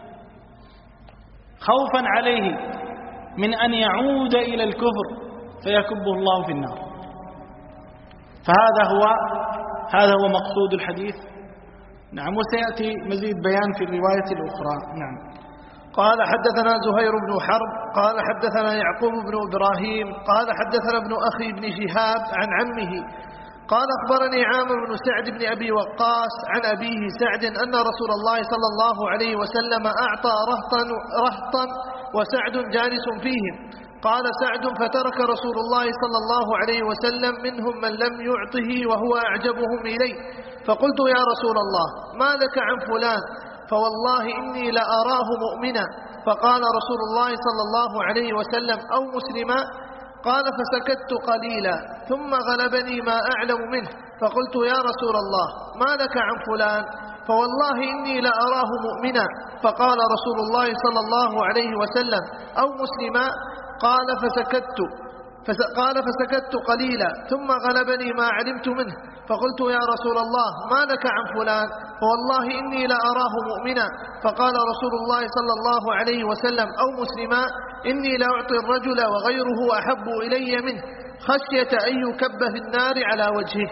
خوفا عليه من أن يعود إلى الكفر فيكبه الله في النار. فهذا هو هذا هو مقصود الحديث. نعم. وسيأتي مزيد بيان في الرواية الأخرى. نعم. قال حدثنا زهير بن حرب قال حدثنا يعقوب بن إبراهيم قال حدثنا ابن أخي بن شهاب عن عمه قال أخبرني عامر بن سعد بن أبي وقاص عن أبيه سعد أن رسول الله صلى الله عليه وسلم أعطى رهطا, رهطا وسعد جالس فيهم. قال سعد فترك رسول الله صلى الله عليه وسلم منهم من لم يعطه وهو أعجبهم إليه. فقلت يا رسول الله ما لك عن فلان فوالله إني لأراه مؤمنا. فقال رسول الله صلى الله عليه وسلم أو مسلما. قال فسكت قليلا ثم غلبني ما أعلم منه فقلت يا رسول الله ما لك عن فلان فوالله إني لأراه مؤمنا. فقال رسول الله صلى الله عليه وسلم أو مسلما. قال فسكت قال فسكت قليلا ثم غلبني ما علمت منه فقلت يا رسول الله ما لك عن فلان فوالله إني لأراه مؤمنا. فقال رسول الله صلى الله عليه وسلم أو مسلما إني لأعطي الرجل وغيره أحب إلي منه خشية أن يكب في النار على وجهه.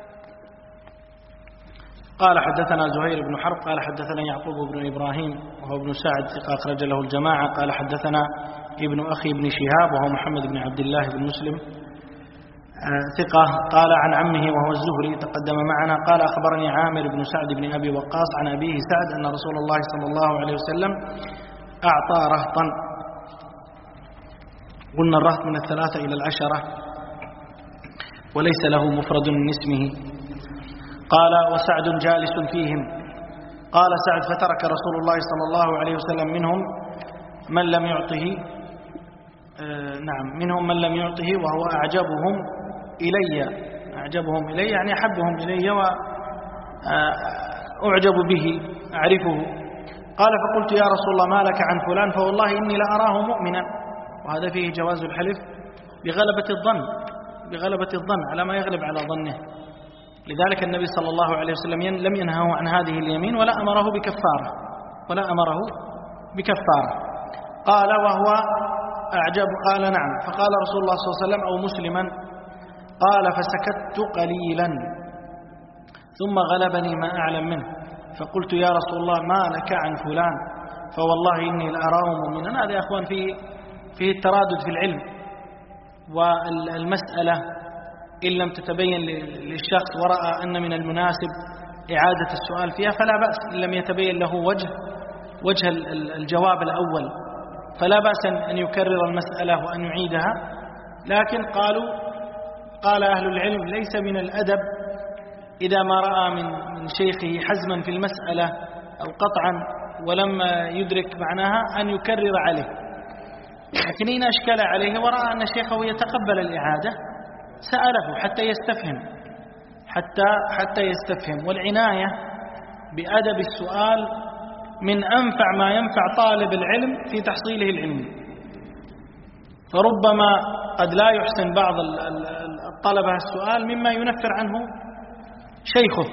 قال حدثنا زهير بن حرب قال حدثنا يعقوب بن إبراهيم وهو ابن سعد ثقة أخرج له الجماعة. قال حدثنا ابن أخي بن شهاب وهو محمد بن عبد الله بن مسلم ثقة قال عن عمه وهو الزهري تقدم معنا. قال أخبرني عامر بن سعد بن أبي وقاص عن أبيه سعد أن رسول الله صلى الله عليه وسلم أعطى رهطا. قلنا الرهط من الثلاثة إلى العشرة وليس له مفرد من اسمه. قال وسعد جالس فيهم. قال سعد فترك رسول الله صلى الله عليه وسلم منهم من لم يعطه آه نعم منهم من لم يعطه وهو أعجبهم إلي أعجبهم إلي يعني أحبهم إلي وأعجب به أعرفه. قال فقلت يا رسول الله ما لك عن فلان فوالله إني لأراه مؤمنا. وهذا فيه جواز الحلف بغلبة الظن بغلبة الظن على ما يغلب على ظنه. لذلك النبي صلى الله عليه وسلم لم ينهه عن هذه اليمين ولا أمره بكفارة ولا أمره بكفارة. قال وهو أعجب. قال نعم. فقال رسول الله صلى الله عليه وسلم أو مسلما. قال فسكت قليلا ثم غلبني ما أعلم منه فقلت يا رسول الله ما لك عن فلان فوالله إني لأراه مؤمنا. هذا يا أخوان فيه فيه الترادد في العلم. والمسألة إن لم تتبين للشخص ورأى أن من المناسب إعادة السؤال فيها فلا بأس. إن لم يتبين له وجه وجه الجواب الأول فلا بأس أن يكرر المسألة وأن يعيدها. لكن قالوا قال أهل العلم ليس من الأدب إذا ما رأى من من شيخه حزما في المسألة أو قطعا ولم يدرك معناها أن يكرر عليه. لكن إن أشكل عليه ورأى أن شيخه يتقبل الإعادة سأله حتى يستفهم حتى حتى يستفهم. والعناية بأدب السؤال من أنفع ما ينفع طالب العلم في تحصيله العلمي. فربما قد لا يحسن بعض الطلبة السؤال مما ينفر عنه شيخه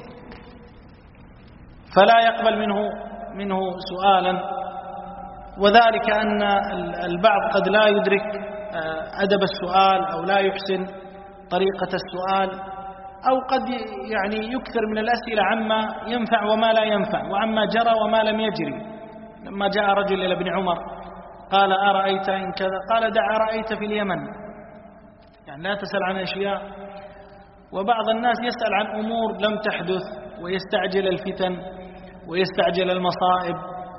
فلا يقبل منه منه سؤالا. وذلك أن البعض قد لا يدرك أدب السؤال أو لا يحسن طريقة السؤال أو قد يعني يكثر من الأسئلة عما ينفع وما لا ينفع وعما جرى وما لم يجري. لما جاء رجل إلى ابن عمر قال أرأيت إن كذا قال دع أرأيت في اليمن. يعني لا تسأل عن أشياء. وبعض الناس يسأل عن أمور لم تحدث ويستعجل الفتن ويستعجل المصائب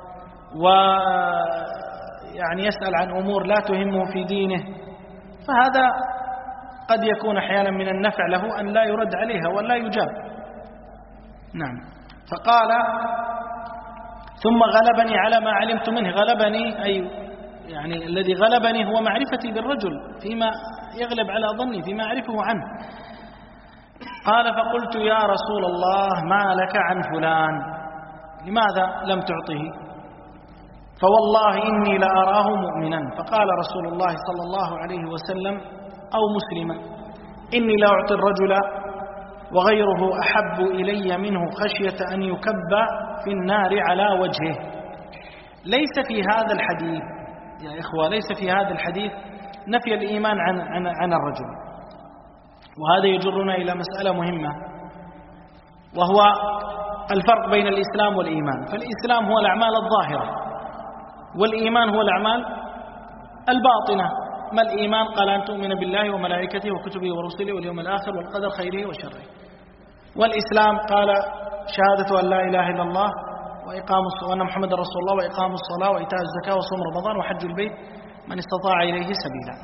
ويعني يسأل عن أمور لا تهمه في دينه. فهذا قد يكون أحيانا من النفع له أن لا يرد عليها ولا يجاب. نعم. فقال ثم غلبني على ما علمت منه. غلبني أي يعني الذي غلبني هو معرفتي بالرجل فيما يغلب على ظني فيما أعرفه عنه. قال فقلت يا رسول الله ما لك عن فلان لماذا لم تعطه فوالله إني لأراه مؤمنا. فقال رسول الله صلى الله عليه وسلم أو مسلما إني لا أعطي الرجل وغيره أحب إلي منه خشية أن يكب في النار على وجهه. ليس في هذا الحديث يا إخوة، ليس في هذا الحديث نفي الإيمان عن, عن, عن الرجل. وهذا يجرنا إلى مسألة مهمة، وهو الفرق بين الإسلام والإيمان. فالإسلام هو الأعمال الظاهرة، والإيمان هو الأعمال الباطنة. ما الإيمان؟ قال أن تؤمن بالله وملائكته وكتبه ورسله واليوم الآخر والقدر خيره وشره. والإسلام قال شهادة أن لا إله إلا الله وإقام الصلاة وأن محمد رسول الله وإقام الصلاة وإيتاء الزكاة وصوم رمضان وحج البيت من استطاع إليه سبيلا.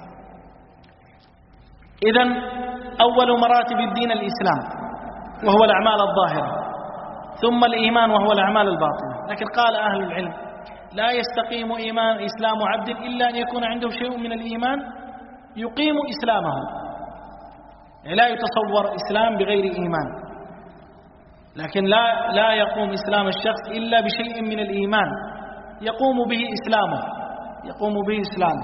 إذن أول مراتب الدين الإسلام وهو الأعمال الظاهرة، ثم الإيمان وهو الأعمال الباطنة. لكن قال أهل العلم لا يستقيم إيمان إسلام عبد إلا أن يكون عنده شيء من الإيمان يقيم إسلامه. يعني لا يتصور إسلام بغير إيمان، لكن لا لا يقوم إسلام الشخص إلا بشيء من الإيمان يقوم به إسلامه يقوم به إسلامه.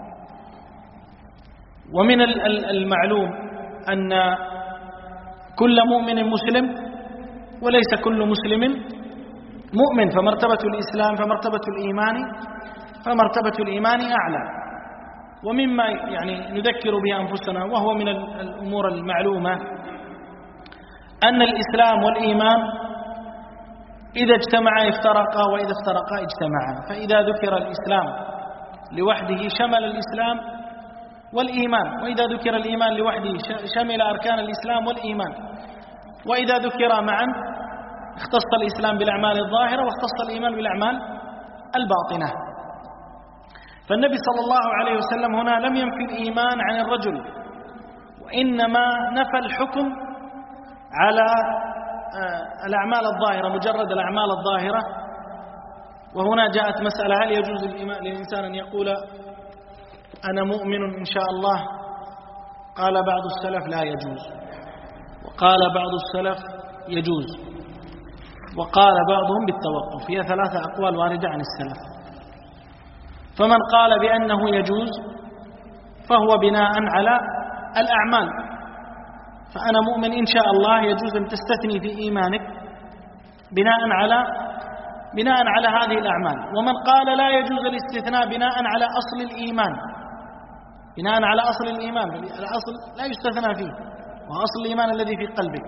ومن المعلوم أن كل مؤمن مسلم وليس كل مسلم مؤمن، فمرتبة الإسلام فمرتبة الإيمان فمرتبة الإيمان أعلى. ومما يعني نذكر به أنفسنا وهو من الأمور المعلومة أن الإسلام والإيمان إذا اجتمعا افترقا وإذا افترقا اجتمعا. فإذا ذكر الإسلام لوحده شمل الإسلام والإيمان، وإذا ذكر الإيمان لوحده شمل أركان الإسلام والإيمان، وإذا ذكر معا اختص الإسلام بالأعمال الظاهرة واختص الإيمان بالأعمال الباطنة. فالنبي صلى الله عليه وسلم هنا لم ينفي الإيمان عن الرجل، وإنما نفى الحكم على الأعمال الظاهرة، مجرد الأعمال الظاهرة. وهنا جاءت مسألة: هل يجوز للإنسان أن يقول أنا مؤمن إن شاء الله؟ قال بعض السلف لا يجوز، وقال بعض السلف يجوز، وقال بعضهم بالتوقف. هي ثلاثة أقوال واردة عن السلف. فمن قال بأنه يجوز فهو بناء على الأعمال، فأنا مؤمن إن شاء الله يجوز أن تستثني في إيمانك بناء على بناء على هذه الأعمال. ومن قال لا يجوز الاستثناء بناء على أصل الإيمان بناء على أصل الإيمان الأصل لا يستثنى فيه، وأصل الإيمان الذي في قلبك.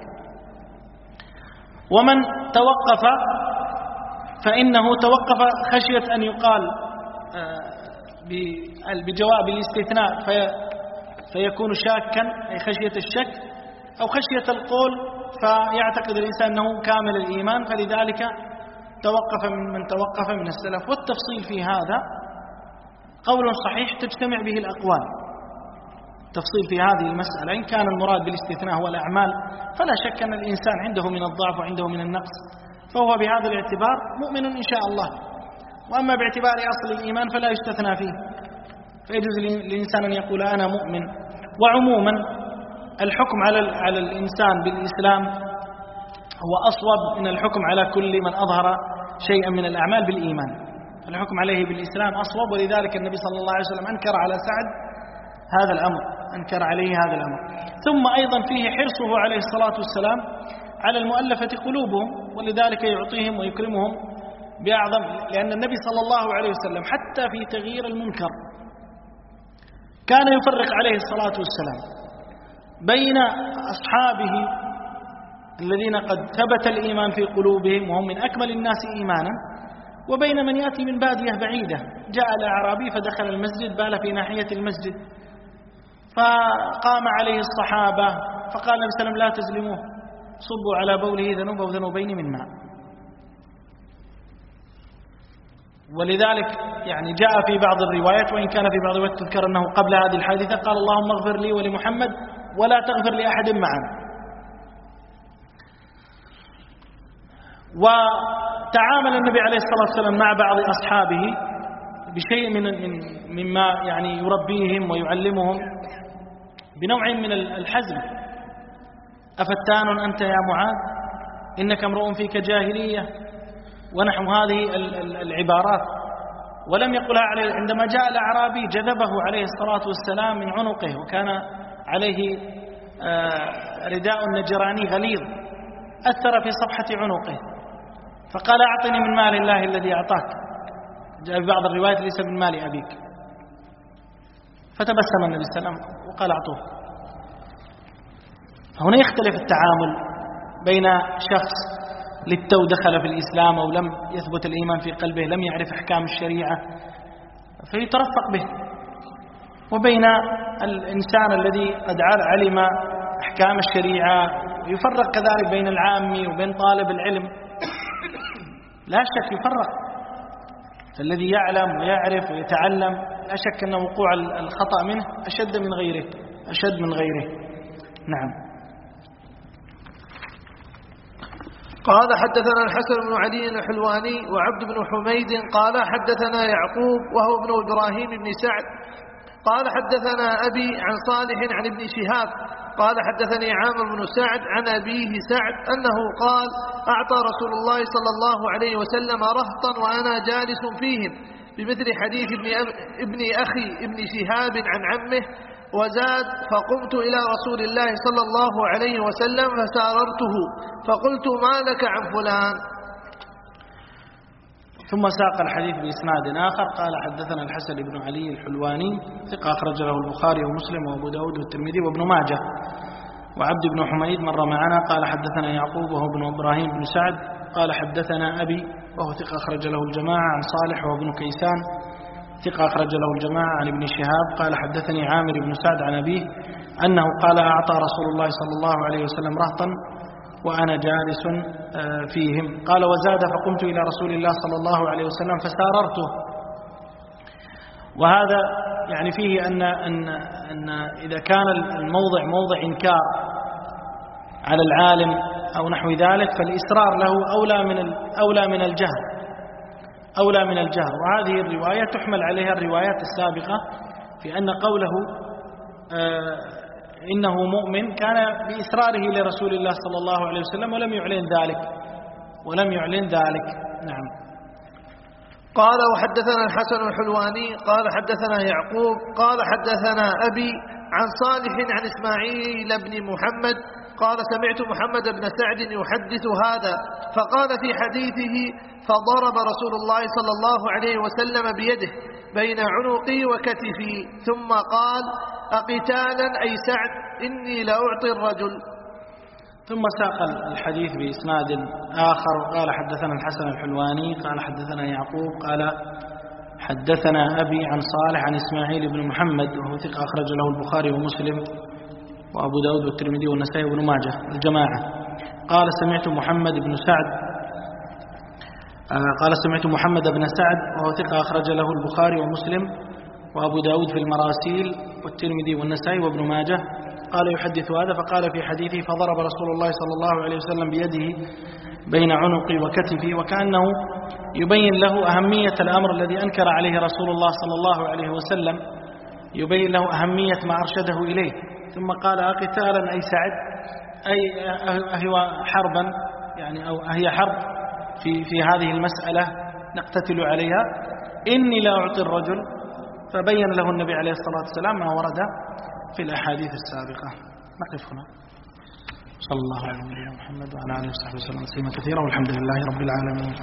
ومن توقف فإنه توقف خشية أن يقال بجواب الاستثناء في فيكون شاكا، أي خشية الشك أو خشية القول، فيعتقد الإنسان أنه كامل الإيمان، فلذلك توقف من من توقف من السلف. والتفصيل في هذا قول صحيح تجتمع به الأقوال. تفصيل في هذه المسألة، إن كان المراد بالاستثناء هو الأعمال فلا شك أن الإنسان عنده من الضعف وعنده من النقص، فهو بهذا الاعتبار مؤمن إن شاء الله. وأما باعتبار أصل الإيمان فلا يستثنى فيه، فيجوز للإنسان أن يقول أنا مؤمن. وعموما الحكم على على الإنسان بالإسلام هو أصوب من الحكم على كل من أظهر شيئا من الأعمال بالإيمان. الحكم عليه بالإسلام أصوب، ولذلك النبي صلى الله عليه وسلم أنكر على سعد هذا الأمر أنكر عليه هذا الأمر. ثم أيضا فيه حرصه عليه الصلاة والسلام على المؤلفة قلوبهم، ولذلك يعطيهم ويكرمهم بأعظم، لأن النبي صلى الله عليه وسلم حتى في تغيير المنكر كان يفرق عليه الصلاة والسلام بين أصحابه الذين قد ثبت الإيمان في قلوبهم وهم من أكمل الناس إيمانا، وبين من يأتي من بادية بعيدة. جاء الأعرابي فدخل المسجد، بال في ناحية المسجد، فقام عليه الصحابة فقال النبي صلى الله عليه وسلم لا تزلموه، صبوا على بوله ذنوب وذنوبين من ماء. ولذلك يعني جاء في بعض الروايات، وإن كان في بعض الروايات تذكر أنه قبل هذه الحادثة قال اللهم اغفر لي ولمحمد ولا تغفر لأحد معنا. وتعامل النبي عليه الصلاة والسلام مع بعض أصحابه بشيء من مما يعني يربيهم ويعلمهم بنوع من الحزم. أفتان أنت يا معاذ إنك امرؤ فيك جاهلية، ونحو هذه العبارات. ولم يقلها عليه. عندما جاء الأعرابي جذبه عليه الصلاة والسلام من عنقه، وكان عليه رداء النجراني غليظ أثر في صفحة عنقه، فقال أعطني من مال الله الذي أعطاك، جاء في بعض الروايات ليس من مال أبيك، فتبسم النبي صلى الله عليه وسلم وقال أعطوه. هنا يختلف التعامل بين شخص للتو دخل في الإسلام أو لم يثبت الإيمان في قلبه، لم يعرف أحكام الشريعة فيترفق به، وبين الإنسان الذي قد علم أحكام الشريعة، يفرق كذلك بين العامي وبين طالب العلم، لا شك يفرق. فالذي يعلم ويعرف ويتعلم لا شك أن وقوع الخطأ منه أشد من غيره أشد من غيره. نعم. قال حدثنا الحسن بن علي الحلواني وعبد بن حميد قال حدثنا يعقوب وهو ابن إبراهيم بن سعد قال حدثنا أبي عن صالح عن ابن شهاب قال حدثني عامر بن سعد عن أبيه سعد أنه قال أعطى رسول الله صلى الله عليه وسلم رهطا وأنا جالس فيهم بمثل حديث ابن, ابن أخي ابن شهاب عن عمه، وزاد فقمت إلى رسول الله صلى الله عليه وسلم فساررته فقلت ما لك عن فلان. ثم ساق الحديث بإسناد آخر قال حدثنا الحسن بن علي الحلواني ثقة أخرج له البخاري ومسلم وأبو داود والترمذي وابن ماجه. وعبد بن حميد مر معنا قال حدثنا يعقوب وهو ابن إبراهيم بن سعد قال حدثنا أبي وهو ثقة أخرج له الجماعة عن صالح وابن كيسان ثقة أخرج له الجماعة عن ابن شهاب قال حدثني عامر بن سعد عن أبيه أنه قال أعطى رسول الله صلى الله عليه وسلم رهطا وأنا جالس فيهم. قال وزاد فقمت إلى رسول الله صلى الله عليه وسلم فساررته. وهذا يعني فيه أن, أن, أن إذا كان الموضع موضع إنكار على العالم أو نحو ذلك فالإصرار له أولى من أولى من الجهر أولى من الجهر. وهذه الرواية تحمل عليها الروايات السابقة في أن قوله آه إنه مؤمن كان بإصراره لرسول الله صلى الله عليه وسلم ولم يعلن ذلك ولم يعلن ذلك. نعم. قال وحدثنا الحسن الحلواني قال حدثنا يعقوب قال حدثنا أبي عن صالح عن إسماعيل بن محمد قال سمعت محمد بن سعد يحدث هذا فقال في حديثه فضرب رسول الله صلى الله عليه وسلم بيده بين عنقي وكتفي ثم قال أقتالا أي سعد إني لأعطي الرجل. ثم ساق الحديث بإسناد آخر قال حدثنا الحسن الحلواني قال حدثنا يعقوب قال حدثنا أبي عن صالح عن إسماعيل بن محمد وهو ثقة أخرج له البخاري ومسلم وأبو داود والترمذي والنسائي وابن ماجه الجماعة. قال سمعت محمد بن سعد قال سمعت محمد بن سعد وهو ثقة أخرج له البخاري ومسلم وأبو داود في المراسيل والترمذي والنسائي وابن ماجه قال يحدث هذا فقال في حديثه فضرب رسول الله صلى الله عليه وسلم بيده بين عنقي وكتفي وكأنه يبين له أهمية الأمر الذي أنكر عليه رسول الله صلى الله عليه وسلم، يبين له أهمية ما أرشده إليه. ثم قال أقتالا أي سعد أي أهو حربا يعني أو أهي حرب في في هذه المسألة نقتتل عليها إني لا أعطي الرجل. فبين له النبي عليه الصلاة والسلام ما ورد في الأحاديث السابقة. نقف هنا. صلى الله عليه وسلم محمد وعلى آله وصحبه وسلم تسليما كثيرا والحمد لله رب العالمين.